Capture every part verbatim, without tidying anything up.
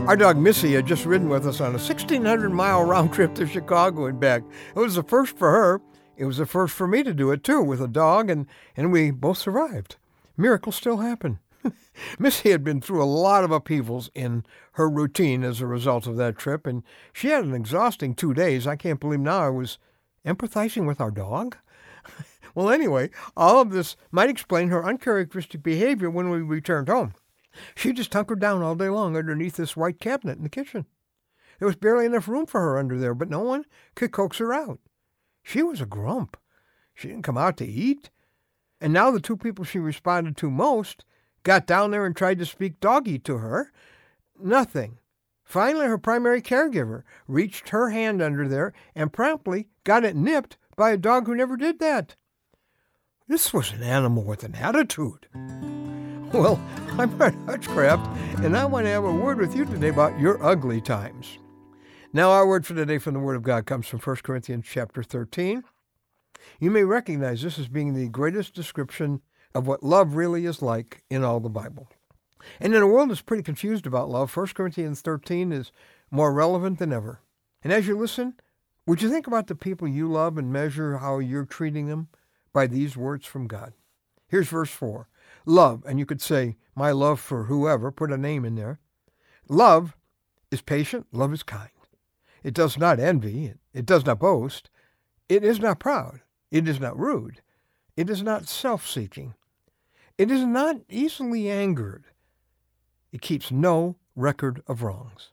Our dog Missy had just ridden with us on a sixteen hundred mile round trip to Chicago and back. It was the first for her. It was the first for me to do it too with a dog, and, and we both survived. Miracles still happen. Missy had been through a lot of upheavals in her routine as a result of that trip, and she had an exhausting two days. I can't believe now I was empathizing with our dog. Well, anyway, all of this might explain her uncharacteristic behavior when we returned home. She just hunkered down all day long underneath this white cabinet in the kitchen. There was barely enough room for her under there, but no one could coax her out. She was a grump. She didn't come out to eat. And now the two people she responded to most got down there and tried to speak doggy to her. Nothing. Finally, her primary caregiver reached her hand under there and promptly got it nipped by a dog who never did that. This was an animal with an attitude. Well, I'm Art Hutchcraft, and I want to have a word with you today about your ugly times. Now, our word for today from the Word of God comes from First Corinthians chapter thirteen. You may recognize this as being the greatest description of what love really is like in all the Bible. And in a world that's pretty confused about love, First Corinthians thirteen is more relevant than ever. And as you listen, would you think about the people you love and measure how you're treating them by these words from God? Here's verse four. Love, and you could say, my love for whoever, put a name in there. Love is patient, love is kind. It does not envy, it does not boast, it is not proud, it is not rude, it is not self-seeking, it is not easily angered, it keeps no record of wrongs.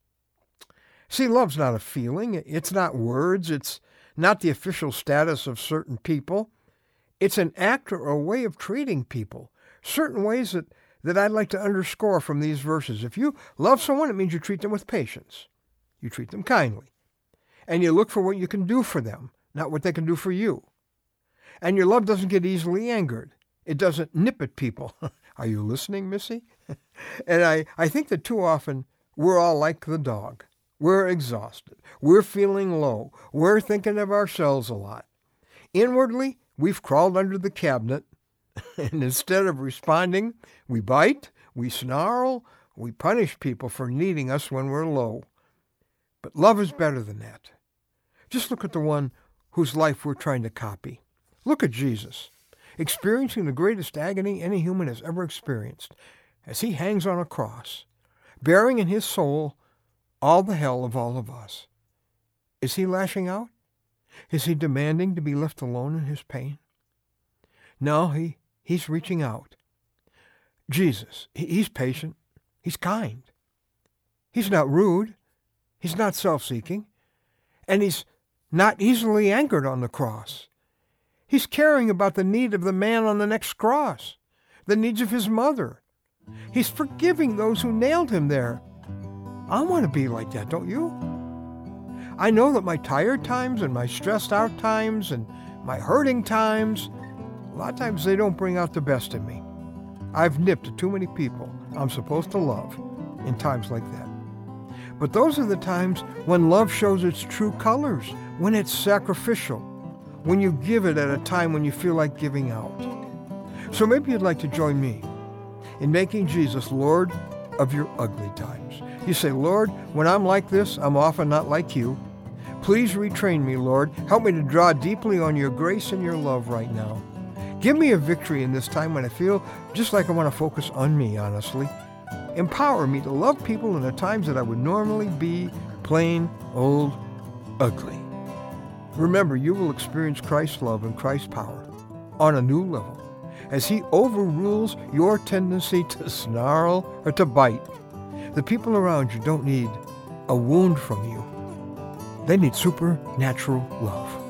See, love's not a feeling, it's not words, it's not the official status of certain people. It's an act or a way of treating people. Certain ways that, that I'd like to underscore from these verses. If you love someone, it means you treat them with patience. You treat them kindly. And you look for what you can do for them, not what they can do for you. And your love doesn't get easily angered. It doesn't nip at people. Are you listening, Missy? And I, I think that too often we're all like the dog. We're exhausted. We're feeling low. We're thinking of ourselves a lot. Inwardly, we've crawled under the cabinet, and instead of responding, we bite, we snarl, we punish people for needing us when we're low. But love is better than that. Just look at the one whose life we're trying to copy. Look at Jesus, experiencing the greatest agony any human has ever experienced, as he hangs on a cross, bearing in his soul all the hell of all of us. Is he lashing out? Is he demanding to be left alone in his pain? No, he, he's reaching out. Jesus, he, he's patient. He's kind. He's not rude. He's not self-seeking. And he's not easily angered on the cross. He's caring about the need of the man on the next cross, the needs of his mother. He's forgiving those who nailed him there. I want to be like that, don't you? I know that my tired times and my stressed out times and my hurting times, a lot of times they don't bring out the best in me. I've nipped at too many people I'm supposed to love in times like that. But those are the times when love shows its true colors, when it's sacrificial, when you give it at a time when you feel like giving out. So maybe you'd like to join me in making Jesus Lord of your ugly times. You say, Lord, when I'm like this, I'm often not like you. Please retrain me, Lord. Help me to draw deeply on your grace and your love right now. Give me a victory in this time when I feel just like I want to focus on me, honestly. Empower me to love people in the times that I would normally be plain old ugly. Remember, you will experience Christ's love and Christ's power on a new level as he overrules your tendency to snarl or to bite. The people around you don't need a wound from you. They need supernatural love.